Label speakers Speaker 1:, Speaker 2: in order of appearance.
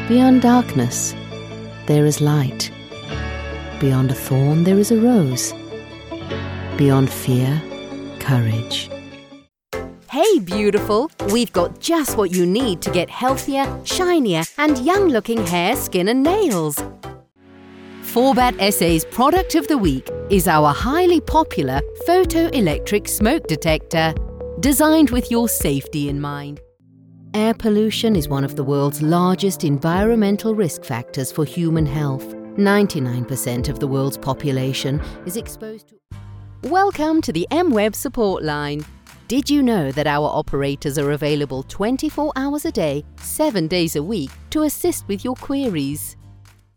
Speaker 1: Beyond darkness, there is light. Beyond a thorn, there is a rose. Beyond fear, courage.
Speaker 2: Hey beautiful, we've got just what you need to get healthier, shinier and young-looking hair, skin and nails. Forbat SA's product of the week is our highly popular photoelectric smoke detector, designed with your safety in mind. Air pollution is one of the world's largest environmental risk factors for human health. 99% of the world's population is exposed to... Welcome to the MWeb support line. Did you know that our operators are available 24 hours a day, 7 days a week to assist with your queries?